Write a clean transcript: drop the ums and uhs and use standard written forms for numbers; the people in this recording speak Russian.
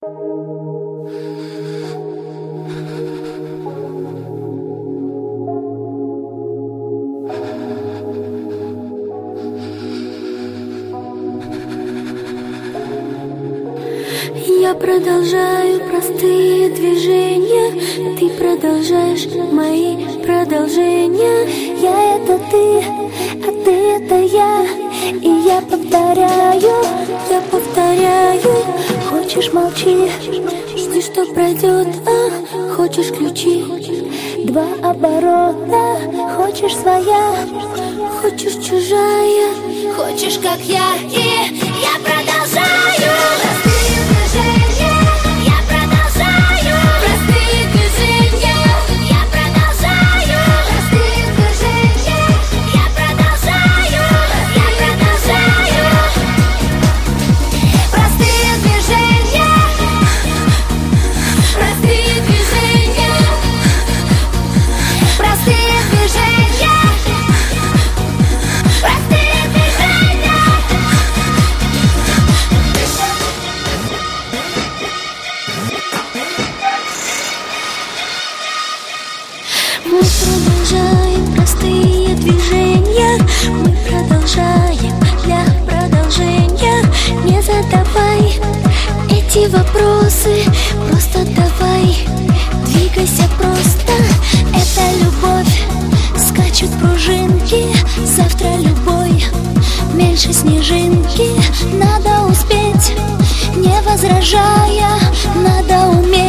Я продолжаю простые движения, ты продолжаешь мои продолжения. Я — это ты, а ты — это я. И я повторяю. Хочешь — молчи, жди, что пройдет. Хочешь — ключи, 2 оборота. Хочешь — своя, хочешь — чужая. Хочешь, как я, и я продолжаю. Мы продолжаем простые движения, мы продолжаем для продолжения. Не задавай эти вопросы, просто давай, двигайся просто. Это любовь, скачут пружинки, завтра любой меньше снежинки. Надо успеть, не возражая, надо уметь